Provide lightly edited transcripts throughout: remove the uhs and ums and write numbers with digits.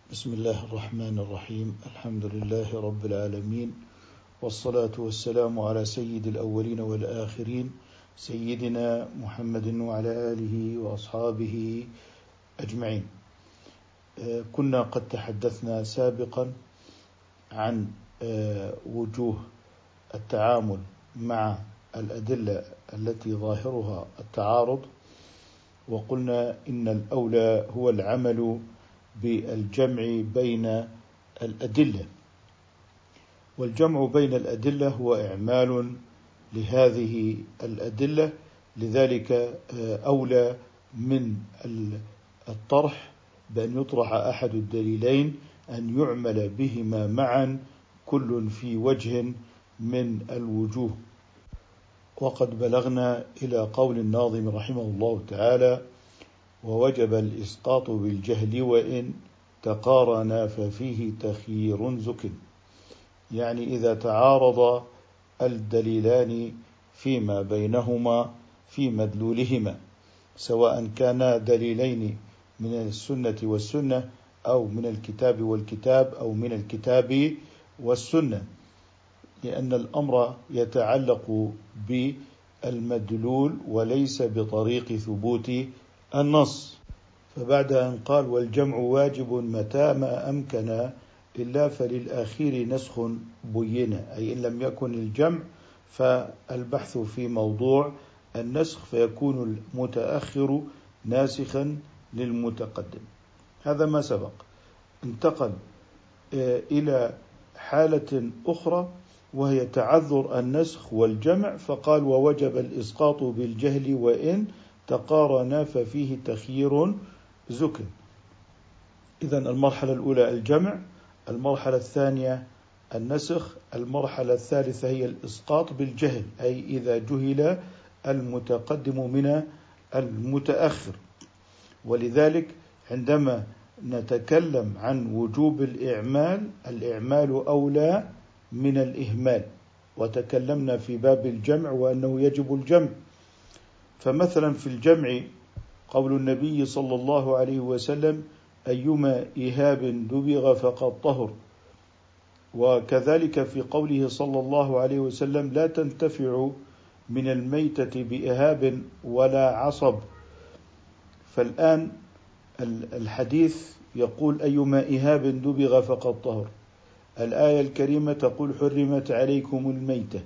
بسم الله الرحمن الرحيم. الحمد لله رب العالمين، والصلاة والسلام على سيد الأولين والآخرين سيدنا محمد وعلى آله وأصحابه أجمعين. كنا قد تحدثنا سابقا عن وجوه التعامل مع الأدلة التي ظاهرها التعارض، وقلنا إن الأولى هو العمل بالجمع بين الأدلة، والجمع بين الأدلة هو إعمال لهذه الأدلة، لذلك أولى من الطرح بأن يطرح أحد الدليلين أن يعمل بهما معا كل في وجه من الوجوه. وقد بلغنا إلى قول الناظم رحمه الله تعالى: ووجب الإسقاط بالجهل وإن تقارنا ففيه تخيير زك. يعني إذا تعارض الدليلان فيما بينهما في مدلولهما، سواء كانا دليلين من السنة والسنة أو من الكتاب والكتاب أو من الكتاب والسنة، لأن الأمر يتعلق بالمدلول وليس بطريق ثبوت النص. فبعد أن قال: والجمع واجب متى ما أمكن إلا فللأخير نسخ بين، أي إن لم يكن الجمع فالبحث في موضوع النسخ، فيكون المتأخر ناسخا للمتقدم. هذا ما سبق. انتقل إلى حالة أخرى وهي تعذر النسخ والجمع، فقال: ووجب الإسقاط بالجهل وإن تقارنا ففيه تخيير زك. إذن المرحلة الأولى الجمع، المرحلة الثانية النسخ، المرحلة الثالثة هي الإسقاط بالجهل، أي إذا جهل المتقدم من المتأخر. ولذلك عندما نتكلم عن وجوب الإعمال أولى من الإهمال، وتكلمنا في باب الجمع وأنه يجب الجمع. فمثلا في الجمع قول النبي صلى الله عليه وسلم: أيما إهاب دبغ فقد طهر. وكذلك في قوله صلى الله عليه وسلم: لا تنتفع من الميتة بإهاب ولا عصب. فالآن الحديث يقول: أيما إهاب دبغ فقد طهر. الآية الكريمة تقول: حرمت عليكم الميتة.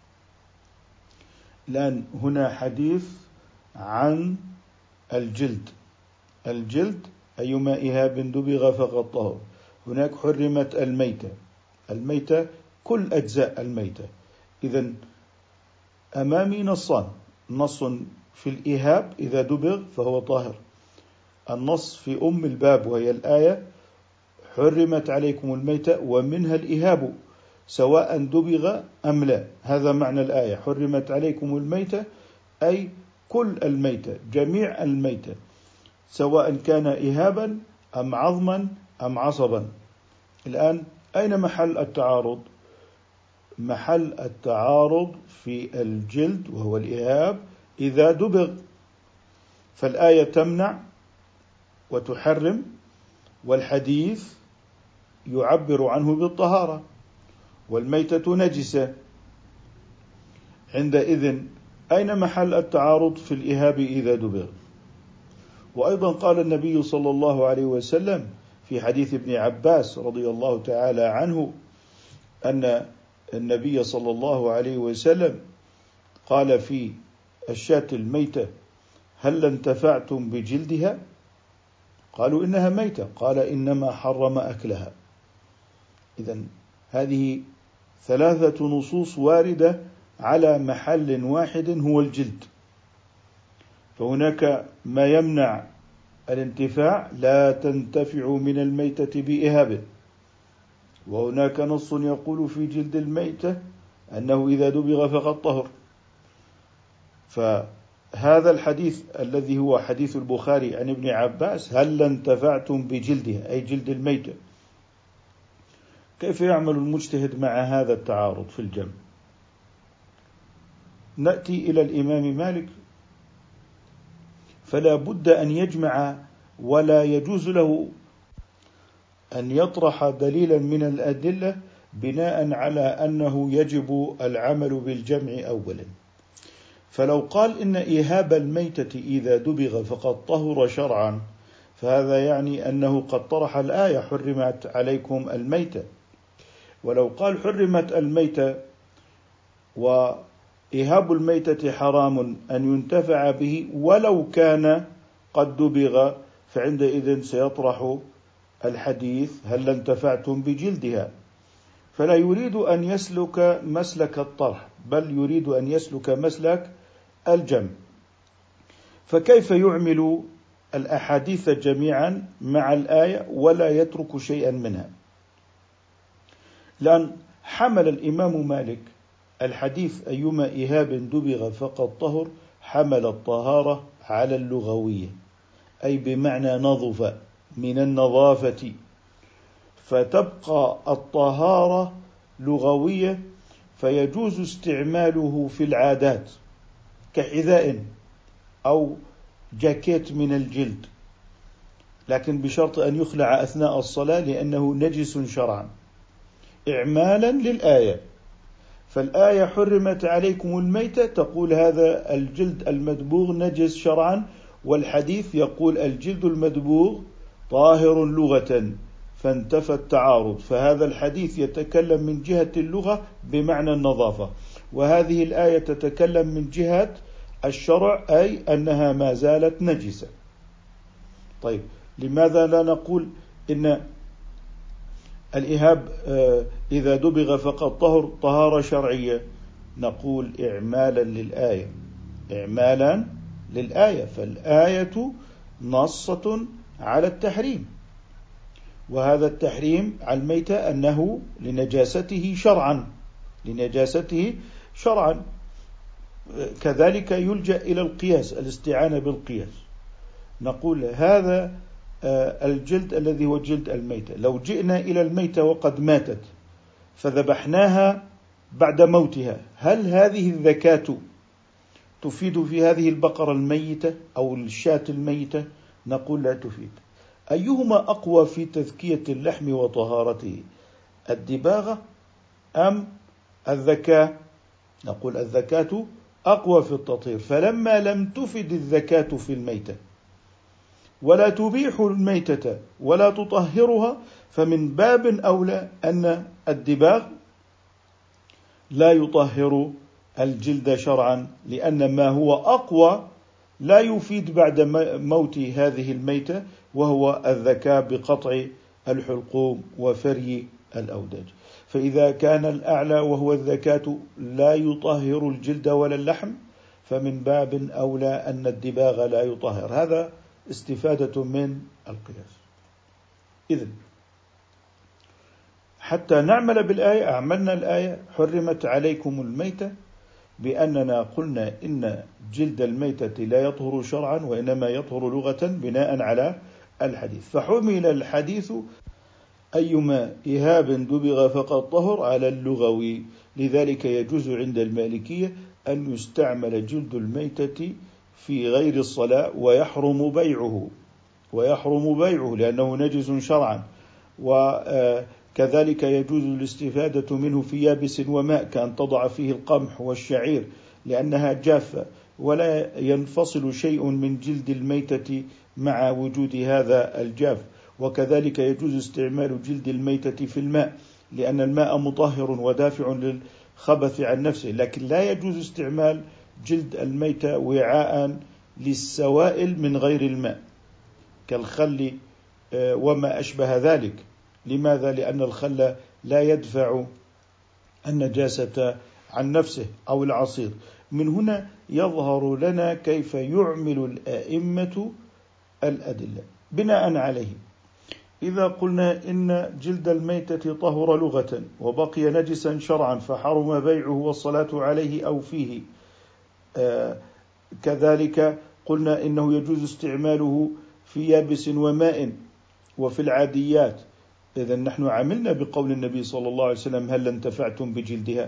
الآن هنا حديث عن الجلد أيما إهاب دبغ فقد طهر. هناك حرمت الميتة كل أجزاء الميتة. إذن أمامي نصان: نص في الإهاب إذا دبغ فهو طاهر، النص في الباب وهي الآية: حرمت عليكم الميتة ومنها الإهاب سواء دبغ أم لا. هذا معنى الآية: حرمت عليكم الميتة، أي كل الميتة، جميع الميتة، سواء كان إهابا أم عظما أم عصبا. الآن أين محل التعارض؟ محل التعارض في الجلد وهو الإهاب إذا دبغ، فالآية تمنع وتحرم، والحديث يعبر عنه بالطهارة، والميتة نجسة. عندئذ أين محل التعارض في الإهاب إذا دبغ؟ وأيضا قال النبي صلى الله عليه وسلم في حديث ابن عباس رضي الله تعالى عنه أن النبي صلى الله عليه وسلم قال في الشاة الميتة: هل انتفعتم بجلدها؟ قالوا: إنها ميتة. قال: إنما حرم أكلها. إذن هذه 3 نصوص واردة على محل واحد هو الجلد. فهناك ما يمنع الانتفاع: لا تنتفع من الميتة بإهاب. وهناك نص يقول في جلد الميتة أنه إذا دبغ فقد طهر. فهذا الحديث الذي هو حديث البخاري عن ابن عباس: هل انتفعتم بجلدها، أي جلد الميتة. كيف يعمل المجتهد مع هذا التعارض في الجمع؟ نأتي إلى الإمام مالك، فلا بد أن يجمع، ولا يجوز له أن يطرح دليلا من الأدلة بناء على أنه يجب العمل بالجمع أولا. فلو قال إن إيهاب الميتة إذا دبغ فقد طهر شرعا، فهذا يعني أنه قد طرح الآية حرمت عليكم الميتة. ولو قال حرمت الميتة وإيهاب الميتة حرام أن ينتفع به ولو كان قد دبغ، فعندئذ سيطرح الحديث هل انتفعتم بجلدها؟ فلا يريد أن يسلك مسلك الطرح، بل يريد أن يسلك مسلك الجمع. فكيف يعمل الأحاديث جميعا مع الآية ولا يترك شيئا منها؟ لأن حمل الإمام مالك الحديث أيما إيهاب دبغ فقد طهر، حمل الطهارة على اللغوية، أي بمعنى نظف من النظافة، فتبقى الطهارة لغوية، فيجوز استعماله في العادات كحذاء أو جاكيت من الجلد، لكن بشرط أن يخلع أثناء الصلاة لأنه نجس شرعا إعمالا للآية. فالآية حرمت عليكم الميتة تقول هذا الجلد المدبوغ نجس شرعا، والحديث يقول الجلد المدبوغ طاهر لغة، فانتفى التعارض. فهذا الحديث يتكلم من جهة اللغة بمعنى النظافة، وهذه الآية تتكلم من جهة الشرع، أي أنها ما زالت نجسة. طيب، لماذا لا نقول إن الإيهاب إذا دبغ فقد طهر طهارة شرعية؟ نقول إعمالا للآية، إعمالا للآية، فالآية نصة على التحريم، وهذا التحريم على الميتة أنه لنجاسته شرعا، لنجاسته شرعا. كذلك يلجأ إلى القياس، الاستعانة بالقياس. نقول هذا الجلد الذي هو جلد الميتة، لو جئنا إلى الميتة وقد ماتت فذبحناها بعد موتها، هل هذه الذكاة تفيد في هذه البقرة الميتة أو الشاة الميتة؟ نقول لا تفيد. أيهما أقوى في تذكية اللحم وطهارته، الدباغة أم الذكاة؟ نقول الذكاة أقوى في التطهير. فلما لم تفد الذكاة في الميتة ولا تبيح الميتة ولا تطهرها، فمن باب أولى أن الدباغ لا يطهر الجلد شرعا، لأن ما هو أقوى لا يفيد بعد موت هذه الميتة، وهو الذكاء بقطع الحلقوم وفري الأوداج. فإذا كان الأعلى وهو الذكاة لا يطهر الجلد ولا اللحم، فمن باب أولى أن الدباغ لا يطهر. هذا استفادة من القياس. إذن حتى نعمل بالآية أعملنا الآية حرمت عليكم الميتة، بأننا قلنا إن جلد الميتة لا يطهر شرعا وإنما يطهر لغة بناء على الحديث. فحمل الحديث أيما إيهاب دبغ فقد طهر على اللغوي. لذلك يجوز عند المالكية أن يستعمل جلد الميتة في غير الصلاة ويحرم بيعه لأنه نجس شرعا. وكذلك يجوز الاستفادة منه في يابس وماء، كأن تضع فيه القمح والشعير لأنها جافة ولا ينفصل شيء من جلد الميتة مع وجود هذا الجاف. وكذلك يجوز استعمال جلد الميتة في الماء لأن الماء مطهر ودافع للخبث عن نفسه، لكن لا يجوز استعمال جلد الميتة وعاء للسوائل من غير الماء كالخل وما أشبه ذلك. لماذا؟ لأن الخل لا يدفع النجاسة عن نفسه أو العصير. من هنا يظهر لنا كيف يعمل الآئمة الأدلة بناء عليه. إذا قلنا إن جلد الميتة طهر لغة وبقي نجسا شرعا فحرم بيعه والصلاة عليه أو فيه، كذلك قلنا إنه يجوز استعماله في يابس وماء وفي العاديات. إذن نحن عملنا بقول النبي صلى الله عليه وسلم هل انتفعتم بجلدها،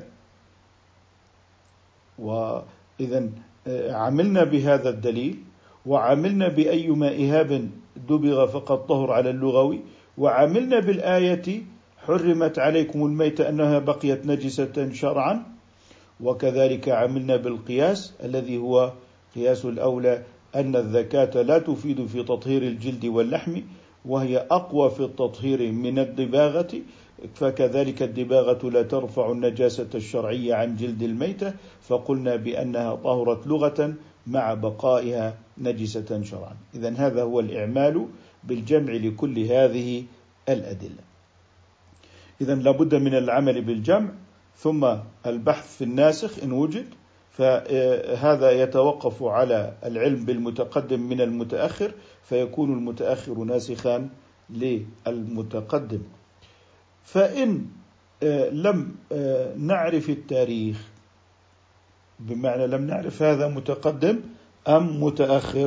وإذن عملنا بهذا الدليل، وعملنا بأيما إيهاب دبغ فقد طهر على اللغوي، وعملنا بالآية حرمت عليكم الميتة أنها بقيت نجسة شرعا، وكذلك عملنا بالقياس الذي هو قياس الأولى أن الذكاة لا تفيد في تطهير الجلد واللحم، وهي أقوى في التطهير من الدباغة، فكذلك الدباغة لا ترفع النجاسة الشرعية عن جلد الميتة، فقلنا بأنها طهرت لغة مع بقائها نجسة شرعا. إذن هذا هو الإعمال بالجمع لكل هذه الأدلة. إذن لابد من العمل بالجمع، ثم البحث في الناسخ إن وجد، فهذا يتوقف على العلم بالمتقدم من المتأخر، فيكون المتأخر ناسخا للمتقدم. فإن لم نعرف التاريخ، بمعنى لم نعرف هذا متقدم أم متأخر،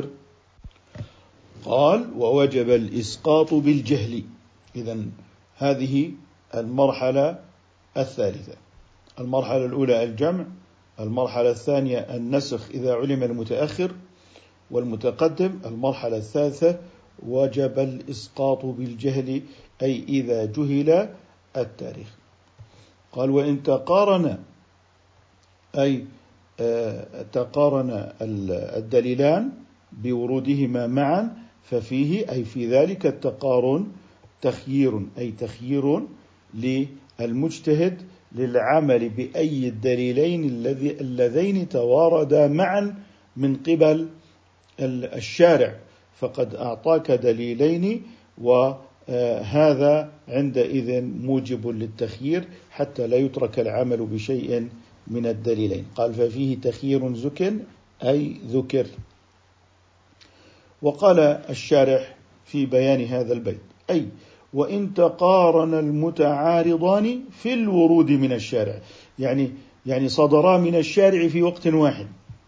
قال ووجب الإسقاط بالجهل. إذن هذه المرحلة الثالثة. المرحلة الأولى الجمع، المرحلة الثانية النسخ إذا علم المتأخر والمتقدم، المرحلة الثالثة وجب الإسقاط بالجهل، أي إذا جهل التاريخ. قال وإن تقارن، أي تقارن الدليلان بورودهما معا، ففيه أي في ذلك التقارن تخيير، أي تخيير للمجتهد للعمل بأي الدليلين اللذين تواردا معا من قبل الشارع، فقد أعطاك دليلين، وهذا عندئذ موجب للتخيير حتى لا يترك العمل بشيء من الدليلين. قال ففيه تخيير زكن، أي ذكر. وقال الشارح في بيان هذا البيت أي وإن تقارن المتعارضان في الورود من الشارع، يعني صدرا من الشارع في وقت واحد،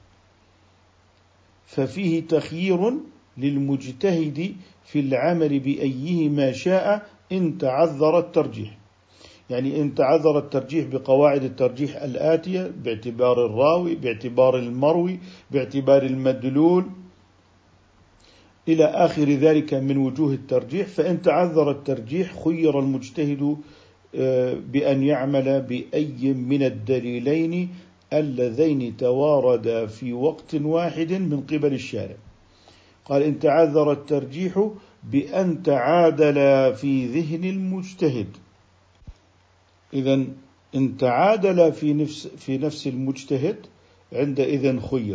ففيه تخيير للمجتهد في العمل بأيهما شاء إن تعذر الترجيح. يعني إن تعذر الترجيح بقواعد الترجيح الآتية، باعتبار الراوي، باعتبار المروي، باعتبار المدلول، إلى آخر ذلك من وجوه الترجيح. فإن تعذر الترجيح خير المجتهد بأن يعمل بأي من الدليلين اللذين تواردا في وقت واحد من قبل الشارع. قال إن تعذر الترجيح بأن تعادل في ذهن المجتهد. إذن إن تعادل في نفس المجتهد عندئذ خير.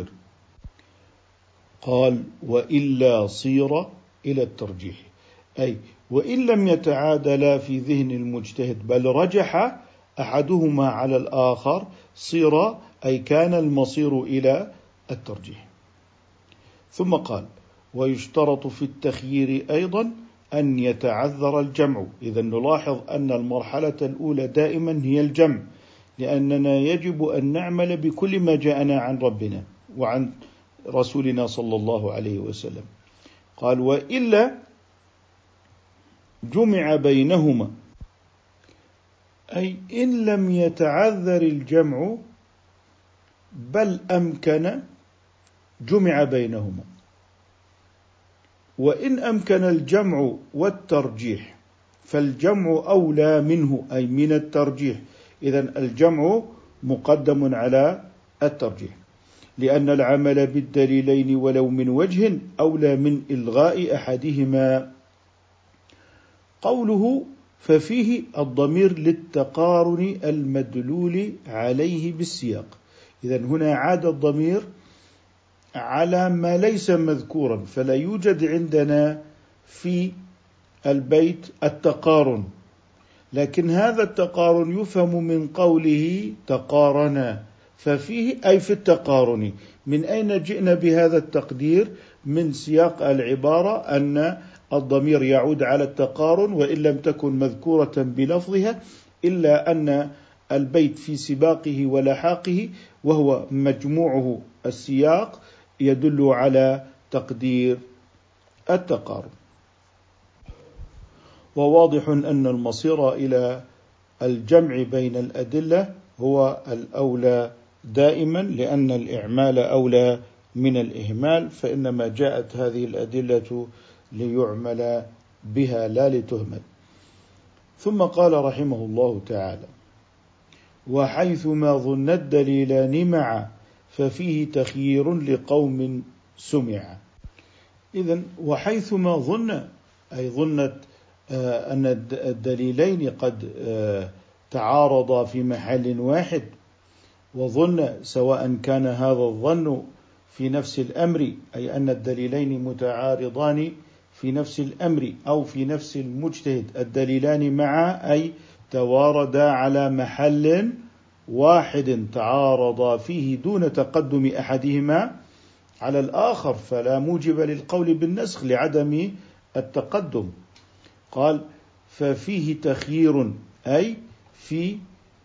قال وإلا صير إلى الترجيح، أي وإن لم يتعادلا في ذهن المجتهد بل رجح أحدهما على الآخر، صير أي كان المصير إلى الترجيح. ثم قال ويشترط في التخيير أيضا أن يتعذر الجمع. إذا نلاحظ أن المرحلة الأولى دائما هي الجمع، لأننا يجب أن نعمل بكل ما جاءنا عن ربنا وعن رسولنا صلى الله عليه وسلم. قال وإلا جمع بينهما، أي إن لم يتعذر الجمع بل أمكن جمع بينهما. وإن أمكن الجمع والترجيح فالجمع أولى منه، أي من الترجيح. إذن الجمع مقدم على الترجيح، لأن العمل بالدليلين ولو من وجه أولى من إلغاء أحدهما. قوله ففيه الضمير للتقارن المدلول عليه بالسياق. إذن هنا عاد الضمير على ما ليس مذكورا، فلا يوجد عندنا في البيت التقارن، لكن هذا التقارن يفهم من قوله تقارنا، ففيه أي في التقارن. من أين جئنا بهذا التقدير؟ من سياق العبارة أن الضمير يعود على التقارن وإن لم تكن مذكورة بلفظها، إلا أن البيت في سباقه ولحاقه وهو مجموعه السياق يدل على تقدير التقارن. وواضح أن المصير إلى الجمع بين الأدلة هو الأولى دائما، لأن الإعمال أولى من الإهمال، فإنما جاءت هذه الأدلة ليعمل بها لا لتهمل. ثم قال رحمه الله تعالى: وحيثما ظن الدليلان معا ففيه تخيير لقوم سمع. إذن وحيثما ظن، أي ظنت أن الدليلين قد تعارضا في محل واحد، وظن سواء كان هذا الظن في نفس الأمر، أي أن الدليلين متعارضان في نفس الأمر أو في نفس المجتهد، الدليلان معا أي تواردا على محل واحد تعارضا فيه دون تقدم أحدهما على الآخر، فلا موجب للقول بالنسخ لعدم التقدم. قال: ففيه تخيير، أي في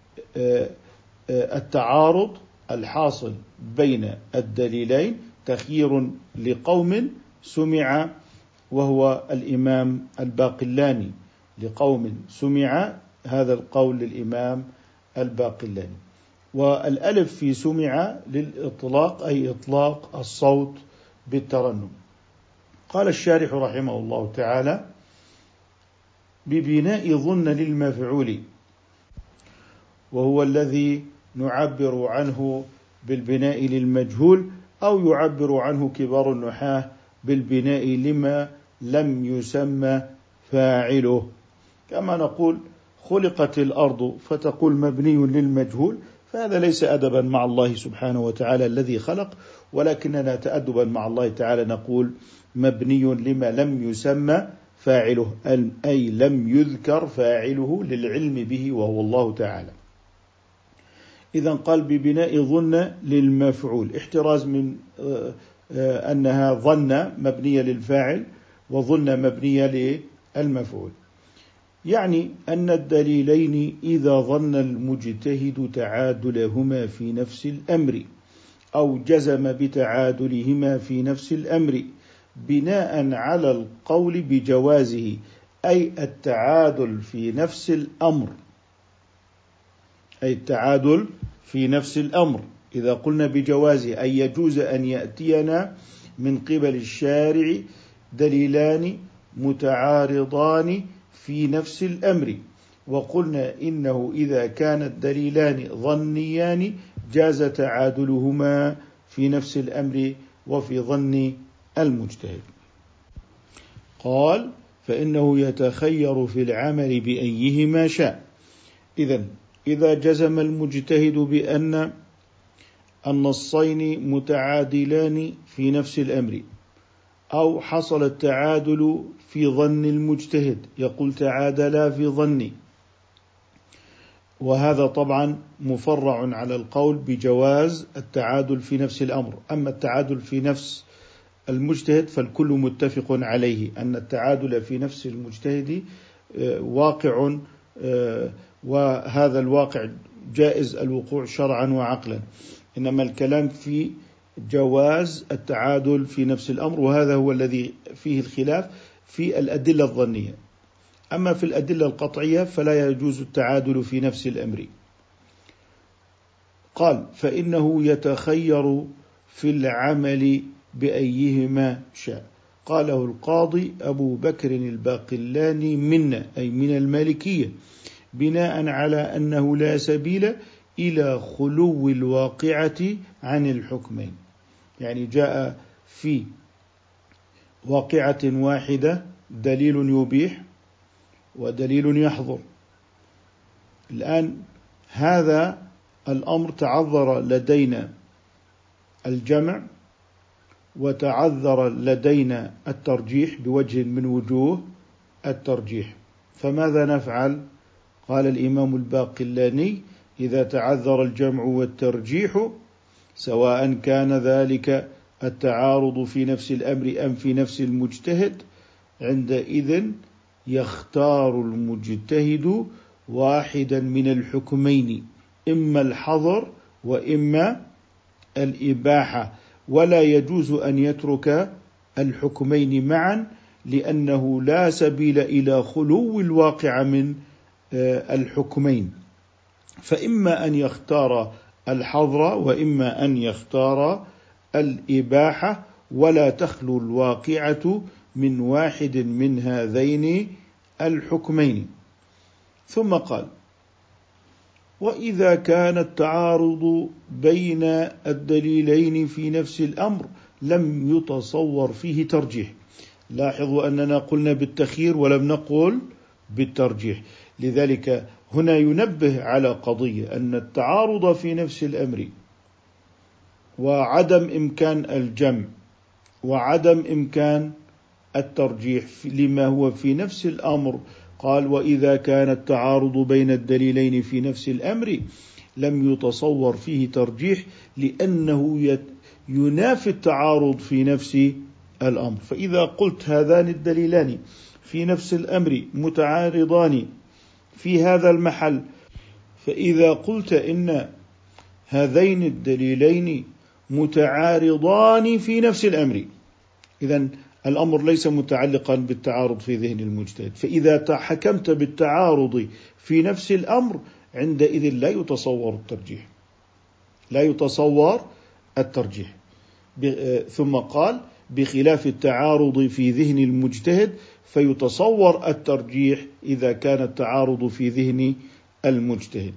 التعارض الحاصل بين الدليلين تخيير لقوم سمع، وهو الإمام الباقلاني، لقوم سمع، هذا القول للإمام الباقلاني. والألف في سمع للإطلاق، أي إطلاق الصوت بالترنم. قال الشارح رحمه الله تعالى: ببناء ظن للمفعول، وهو الذي نعبر عنه بالبناء للمجهول، أو يعبر عنه كبار النحاة بالبناء لما لم يسمى فاعله، كما نقول خلقت الأرض فتقول مبني للمجهول، فهذا ليس أدبا مع الله سبحانه وتعالى الذي خلق، ولكننا تأدبا مع الله تعالى نقول مبني لما لم يسمى فاعله، أي لم يذكر فاعله للعلم به وهو الله تعالى. إذن قال ببناء ظن للمفعول، احتراز من أنها ظن مبنية للفاعل وظن مبنية للمفعول، يعني أن الدليلين إذا ظن المجتهد تعادلهما في نفس الأمر أو جزم بتعادلهما في نفس الأمر بناء على القول بجوازه، أي التعادل في نفس الأمر، أي التعادل في نفس الأمر. إذا قلنا بجوازه أي يجوز أن يأتينا من قبل الشارع دليلان متعارضان في نفس الأمر، وقلنا إنه إذا كان الدليلان ظنيان جاز تعادلهما في نفس الأمر وفي ظن المجتهد. قال: فإنه يتخير في العمل بأيهما شاء. إذا جزم المجتهد بأن النصين متعادلان في نفس الأمر، أو حصل التعادل في ظن المجتهد، يقول تعادلا في ظني، وهذا طبعا مفرع على القول بجواز التعادل في نفس الأمر. أما التعادل في نفس المجتهد فالكل متفق عليه أن التعادل في نفس المجتهد واقع، وهذا الواقع جائز الوقوع شرعا وعقلا، إنما الكلام في جواز التعادل في نفس الأمر، وهذا هو الذي فيه الخلاف في الأدلة الظنية. أما في الأدلة القطعية فلا يجوز التعادل في نفس الأمر. قال: فإنه يتخير في العمل بأيهما شاء. قاله القاضي أبو بكر الباقلاني منا، أي من المالكية، بناء على أنه لا سبيل إلى خلو الواقعة عن الحكمين، يعني جاء في واقعة واحدة دليل يبيح ودليل يحظر. الآن هذا الأمر تعذر لدينا الجمع وتعذر لدينا الترجيح بوجه من وجوه الترجيح، فماذا نفعل؟ قال الإمام الباقلاني: إذا تعذر الجمع والترجيح سواء كان ذلك التعارض في نفس الأمر أم في نفس المجتهد، عندئذ يختار المجتهد واحدا من الحكمين، إما الحظر وإما الإباحة، ولا يجوز أن يترك الحكمين معا، لأنه لا سبيل إلى خلو الواقع من الحكمين، فإما أن يختار الحظر وإما أن يختار الإباحة، ولا تخلو الواقعة من واحد من هذين الحكمين. ثم قال: وإذا كان التعارض بين الدليلين في نفس الأمر لم يتصور فيه ترجيح. لاحظوا أننا قلنا بالتخيير ولم نقل بالترجيح، لذلك هنا ينبه على قضية أن التعارض في نفس الأمر وعدم إمكان الجمع وعدم إمكان الترجيح لما هو في نفس الأمر. قال: وإذا كان التعارض بين الدليلين في نفس الأمر لم يتصور فيه ترجيح لأنه ينافي التعارض في نفس الأمر. فإذا قلت هذان الدليلان في نفس الأمر متعارضان في هذا المحل، فإذا قلت إن هذين الدليلين متعارضان في نفس الأمر، إذن الأمر ليس متعلقا بالتعارض في ذهن المجتهد. فإذا حكمت بالتعارض في نفس الأمر عندئذ لا يتصور الترجيح، لا يتصور الترجيح. ثم قال: بخلاف التعارض في ذهن المجتهد فيتصور الترجيح إذا كان التعارض في ذهن المجتهد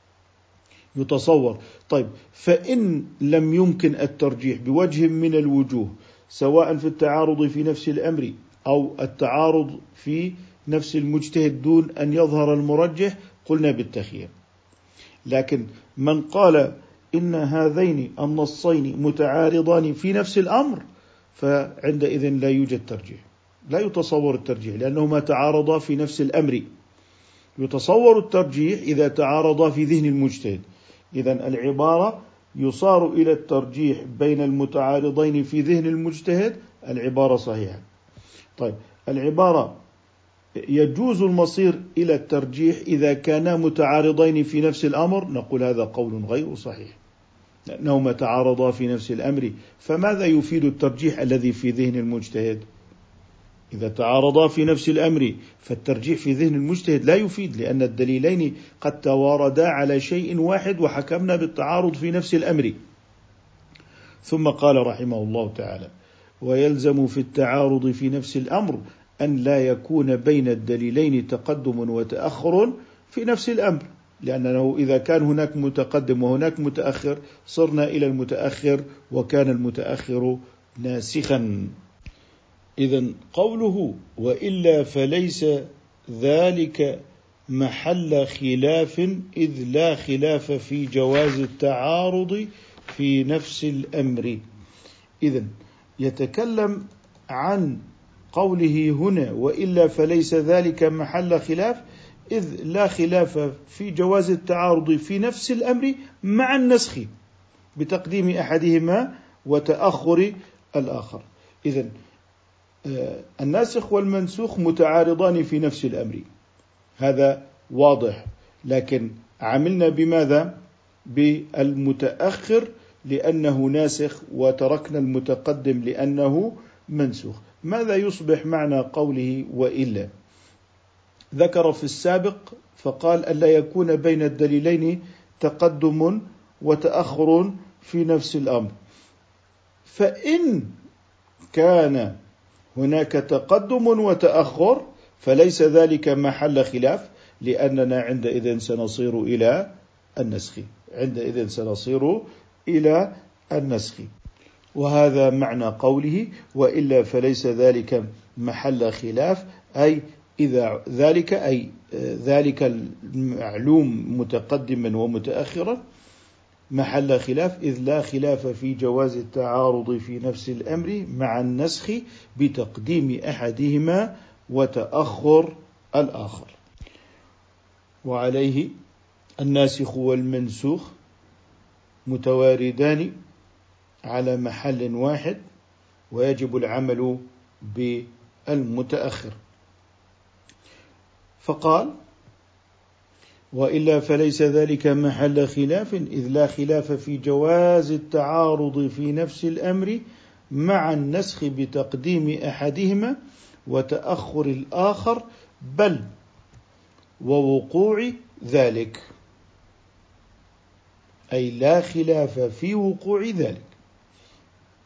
يتصور. طيب، فإن لم يمكن الترجيح بوجه من الوجوه، سواء في التعارض في نفس الأمر أو التعارض في نفس المجتهد دون أن يظهر المرجح، قلنا بالتخيير. لكن من قال إن هذين النصين متعارضان في نفس الأمر فعندئذ لا يوجد ترجيح، لا يتصور الترجيح لأنهما تعارضا في نفس الأمر. يتصور الترجيح إذا تعارضا في ذهن المجتهد. إذن العبارة يصار إلى الترجيح بين المتعارضين في ذهن المجتهد، العبارة صحيحة. طيب، العبارة يجوز المصير إلى الترجيح إذا كانا متعارضين في نفس الأمر، نقول هذا قول غير صحيح لأنهما تعارضا في نفس الأمر، فماذا يفيد الترجيح الذي في ذهن المجتهد؟ إذا تعارضا في نفس الأمر فالترجيح في ذهن المجتهد لا يفيد، لأن الدليلين قد تواردا على شيء واحد وحكمنا بالتعارض في نفس الأمر. ثم قال رحمه الله تعالى: ويلزم في التعارض في نفس الأمر أن لا يكون بين الدليلين تقدم وتأخر في نفس الأمر، لأنه إذا كان هناك متقدم وهناك متأخر صرنا إلى المتأخر وكان المتأخر ناسخا. إذن قوله: وإلا فليس ذلك محل خلاف إذ لا خلاف في جواز التعارض في نفس الأمر. إذن يتكلم عن قوله هنا: وإلا فليس ذلك محل خلاف إذ لا خلاف في جواز التعارض في نفس الأمر مع النسخ بتقديم أحدهما وتأخر الآخر. إذن الناسخ والمنسوخ متعارضان في نفس الأمر، هذا واضح، لكن عملنا بماذا؟ بالمتأخر لأنه ناسخ وتركنا المتقدم لأنه منسوخ. ماذا يصبح معنى قوله وإلا؟ ذكر في السابق فقال ألا يكون بين الدليلين تقدم وتأخر في نفس الأمر، فإن كان هناك تقدم وتأخر فليس ذلك محل خلاف، لأننا عندئذ سنصير إلى النسخ. وهذا معنى قوله: وإلا فليس ذلك محل خلاف، أي إذا ذلك المعلوم متقدما ومتأخرا محل خلاف إذ لا خلاف في جواز التعارض في نفس الأمر مع النسخ بتقديم أحدهما وتأخر الآخر. وعليه الناسخ والمنسوخ متواردان على محل واحد ويجب العمل بالمتأخر. فقال: وإلا فليس ذلك محل خلاف إذ لا خلاف في جواز التعارض في نفس الأمر مع النسخ بتقديم أحدهما وتأخر الآخر، بل ووقوع ذلك، أي لا خلاف في وقوع ذلك.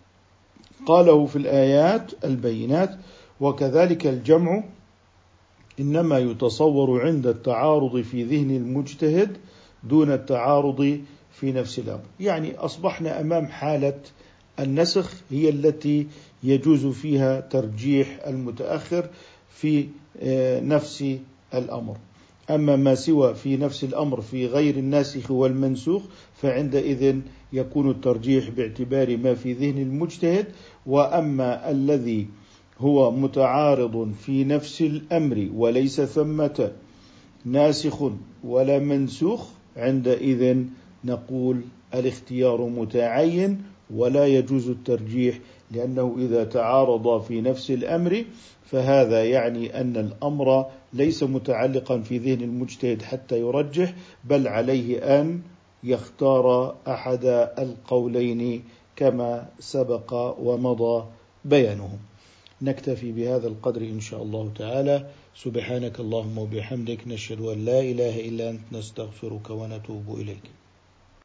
قاله في الآيات البينات: وكذلك الجمع إنما يتصور عند التعارض في ذهن المجتهد دون التعارض في نفس الأمر. يعني أصبحنا أمام حالة النسخ هي التي يجوز فيها ترجيح المتأخر في نفس الأمر. أما ما سوى في نفس الأمر في غير الناسخ والمنسوخ فعندئذ يكون الترجيح باعتبار ما في ذهن المجتهد. وأما الذي هو متعارض في نفس الأمر وليس ثمة ناسخ ولا منسوخ عندئذ نقول الاختيار متعين ولا يجوز الترجيح، لأنه إذا تعارض في نفس الأمر فهذا يعني أن الأمر ليس متعلقا في ذهن المجتهد حتى يرجح، بل عليه أن يختار أحد القولين كما سبق ومضى بيانه. نكتفي بهذا القدر إن شاء الله تعالى. سبحانك اللهم وبحمدك، نشهد أن لا إله إلا أنت، نستغفرك ونتوب إليك.